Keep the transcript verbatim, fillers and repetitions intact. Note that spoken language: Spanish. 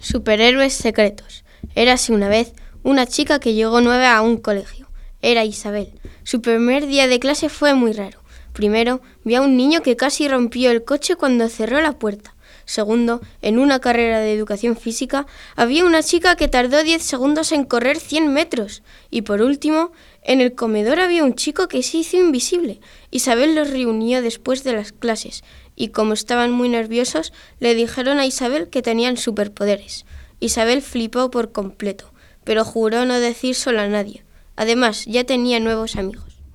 Superhéroes secretos. Érase una vez una chica que llegó nueva a un colegio. Era Isabel. Su primer día de clase fue muy raro. Primero, vio a un niño que casi rompió el coche cuando cerró la puerta. Segundo, en una carrera de educación física, había una chica que tardó diez segundos en correr cien metros. Y por último, en el comedor había un chico que se hizo invisible. Isabel los reunió después de las clases y, como estaban muy nerviosos, le dijeron a Isabel que tenían superpoderes. Isabel flipó por completo, pero juró no decírselo a nadie. Además, ya tenía nuevos amigos.